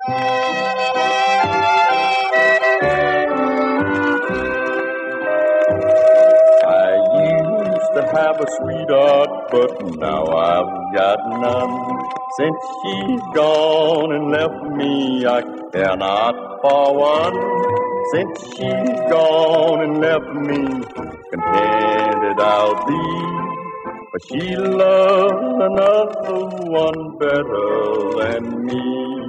I used to have a sweetheart, but now I've got none. Since she's gone and left me, I care not for one. Since she's gone and left me, contented I'll be. But she loves another one better than me.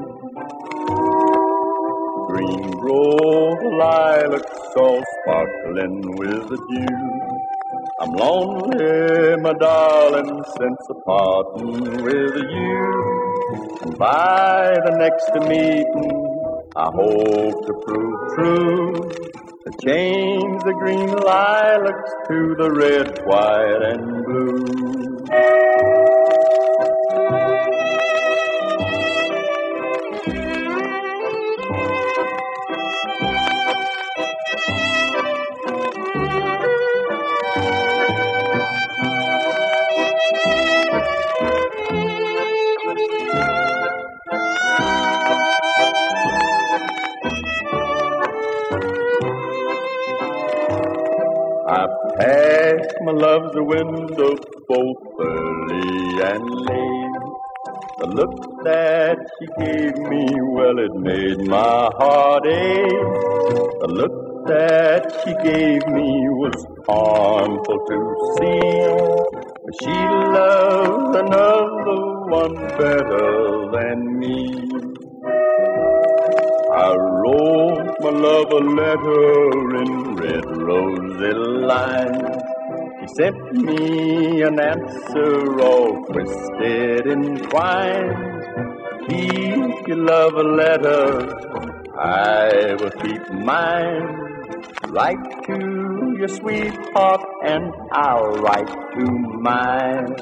Green grow the lilacs all sparkling with the dew. I'm lonely, my darling, since a parting with you. And by the next meeting, I hope to prove true, to change the green lilacs to the red, white, and blue. I passed my love's window both early and late. The look that she gave me, well, it made my heart ache. The look that she gave me was harmful to see. But she loves another one better than me. I wrote my love a letter in red rosy lines. She sent me an answer all twisted in twine. Keep your love a letter, I will keep mine. Write to your sweetheart and I'll write to mine.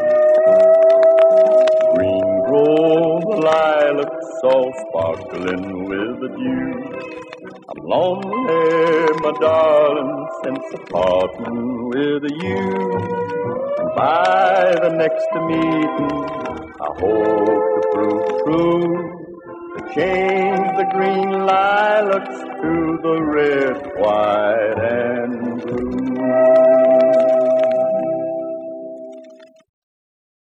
Green grow the lilacs all sparkling with the dew. I'm lonely, my darling, since a parting with you. And by the next meeting, I hope to prove true, to change the green lilacs to the red, white, and blue.